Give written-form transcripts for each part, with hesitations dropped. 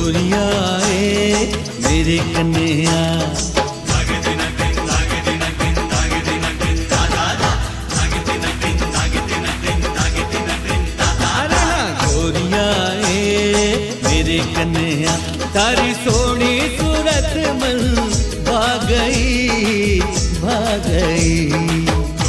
गोरिया ए मेरे कन्हैया। अरे हाँ गोरिया ए मेरे कन्हैया, तारी सोनी सूरत मन भाग गई भाग गई।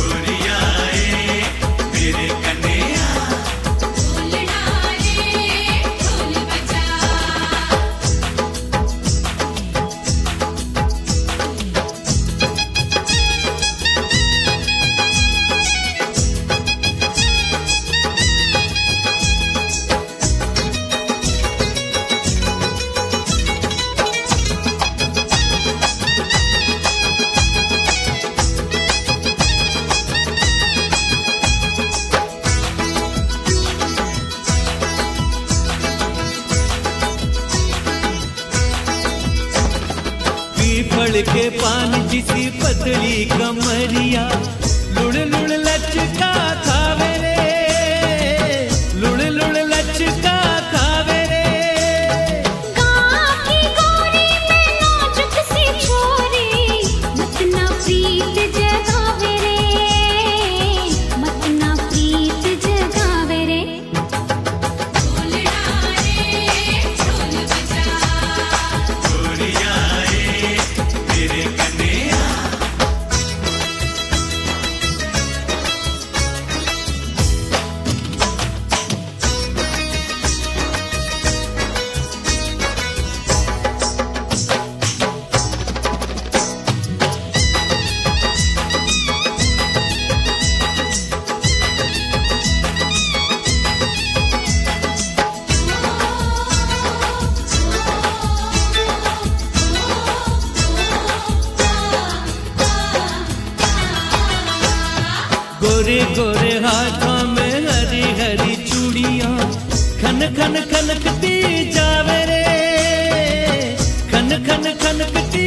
पीपल के पान जिसी पतली कमरिया, लुड़ लुड़ लचका खावे रे, लुड़ लुड़ लचका खावे रे। गाँव की गोरी में नाजुक सी छोरी, मत ना प्रीत जगावे रे, मत ना प्रीत जगावे रे। गोरे गोरे हाथों में हरी हरी चूड़ियां, खन खन खनकती जावे रे, खन खन खनकती